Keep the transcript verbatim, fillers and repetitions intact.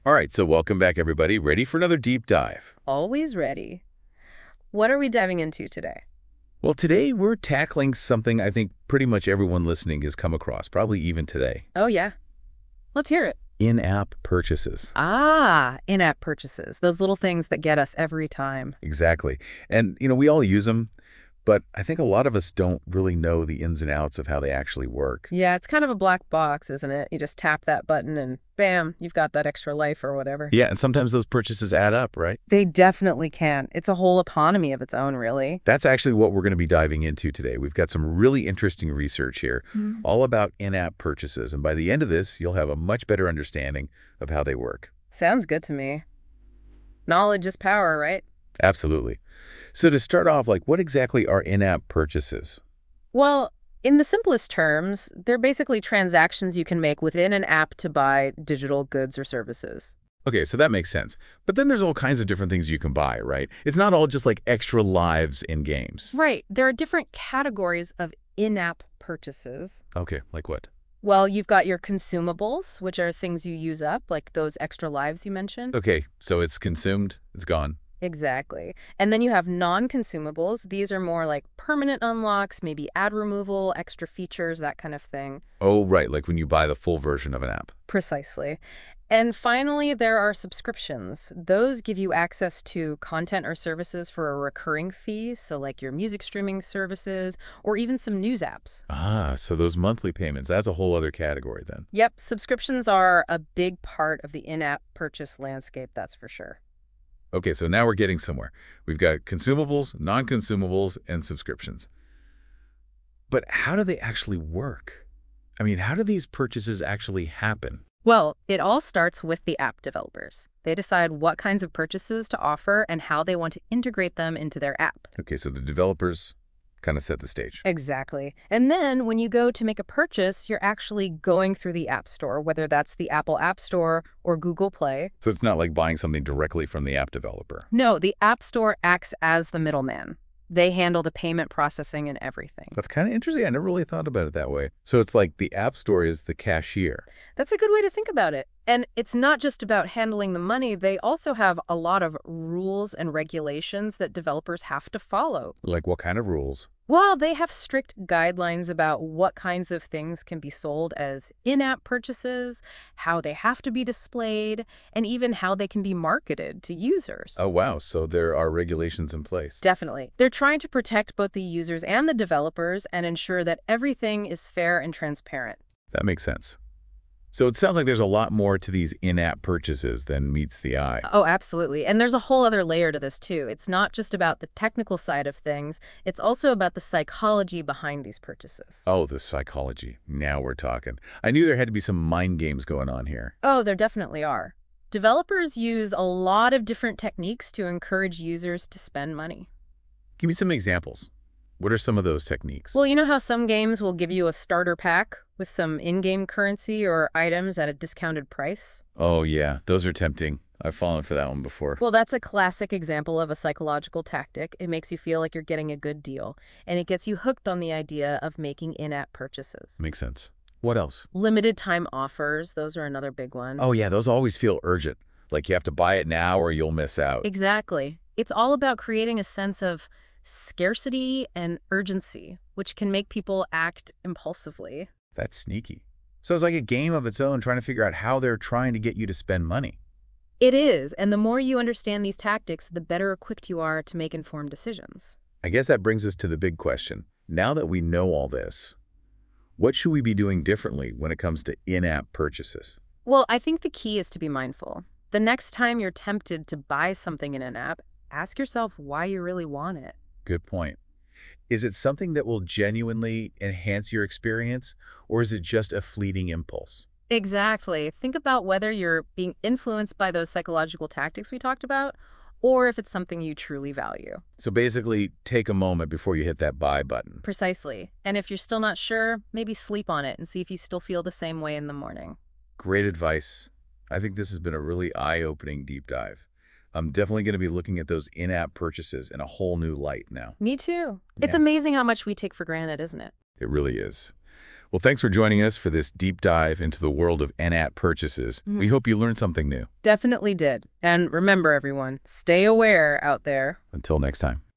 All right, so welcome back, everybody. Ready for another deep dive? Always ready. What are we diving into today? Well, today we're tackling something I think pretty much everyone listening has come across, probably even today. Oh, yeah. Let's hear it. In-app purchases. Ah, in-app purchases. Those little things that get us every time. Exactly. And, you know, we all use them, but I think a lot of us don't really know the ins and outs of how they actually work. Yeah, it's kind of a black box, isn't it? You just tap that button and bam, you've got that extra life or whatever. Yeah, and sometimes those purchases add up, right? They definitely can. It's a whole economy of its own, really. That's actually what we're going to be diving into today. We've got some really interesting research here, Mm. all about in-app purchases. And by the end of this, you'll have a much better understanding of how they work. Sounds good to me. Knowledge is power, right? Absolutely. So to start off, like, what exactly are in-app purchases? Well, in the simplest terms, they're basically transactions you can make within an app to buy digital goods or services. Okay, so that makes sense. But then there's all kinds of different things you can buy, right? It's not all just like extra lives in games. Right. There are different categories of in-app purchases. Okay, like what? Well, you've got your consumables, which are things you use up, like those extra lives you mentioned. Okay, so it's consumed, it's gone. Exactly. And then you have non-consumables. These are more like permanent unlocks, maybe ad removal, extra features, that kind of thing. Oh, right, like when you buy the full version of an app. Precisely. And finally, there are subscriptions. Those give you access to content or services for a recurring fee, so like your music streaming services or even some news apps. Ah, so those monthly payments, that's a whole other category then. Yep, subscriptions are a big part of the in-app purchase landscape, that's for sure. Okay, so now we're getting somewhere. We've got consumables, non-consumables, and subscriptions. But how do they actually work? I mean, how do these purchases actually happen? Well, it all starts with the app developers. They decide what kinds of purchases to offer and how they want to integrate them into their app. Okay, so the developers kind of set the stage. Exactly. And then when you go to make a purchase, you're actually going through the App Store, whether that's the Apple App Store or Google Play. So it's not like buying something directly from the app developer. No, the App Store acts as the middleman. They handle the payment processing and everything. That's kind of interesting. I never really thought about it that way. So it's like the App Store is the cashier. That's a good way to think about it. And it's not just about handling the money. They also have a lot of rules and regulations that developers have to follow. Like what kind of rules? Well, they have strict guidelines about what kinds of things can be sold as in-app purchases, how they have to be displayed, and even how they can be marketed to users. Oh, wow. So there are regulations in place. Definitely. They're trying to protect both the users and the developers and ensure that everything is fair and transparent. That makes sense. So it sounds like there's a lot more to these in-app purchases than meets the eye. Oh, absolutely. And there's a whole other layer to this, too. It's not just about the technical side of things. It's also about the psychology behind these purchases. Oh, the psychology. Now we're talking. I knew there had to be some mind games going on here. Oh, there definitely are. Developers use a lot of different techniques to encourage users to spend money. Give me some examples. What are some of those techniques? Well, you know how some games will give you a starter pack with some in-game currency or items at a discounted price? Oh, yeah. Those are tempting. I've fallen for that one before. Well, that's a classic example of a psychological tactic. It makes you feel like you're getting a good deal, and it gets you hooked on the idea of making in-app purchases. Makes sense. What else? Limited time offers, those are another big one. Oh, yeah. Those always feel urgent. Like you have to buy it now or you'll miss out. Exactly. It's all about creating a sense of scarcity and urgency, which can make people act impulsively. That's sneaky. So it's like a game of its own trying to figure out how they're trying to get you to spend money. It is, and the more you understand these tactics, the better equipped you are to make informed decisions. I guess that brings us to the big question. Now that we know all this, what should we be doing differently when it comes to in-app purchases? Well, I think the key is to be mindful. The next time you're tempted to buy something in an app, ask yourself why you really want it. Good point. Is it something that will genuinely enhance your experience, or is it just a fleeting impulse? Exactly. Think about whether you're being influenced by those psychological tactics we talked about, or if it's something you truly value. So basically, take a moment before you hit that buy button. Precisely. And if you're still not sure, maybe sleep on it and see if you still feel the same way in the morning. Great advice. I think this has been a really eye-opening deep dive. I'm definitely going to be looking at those in-app purchases in a whole new light now. Me too. It's Yeah. amazing how much we take for granted, isn't it? It really is. Well, thanks for joining us for this deep dive into the world of in-app purchases. Mhm. We hope you learned something new. Definitely did. And remember, everyone, stay aware out there. Until next time.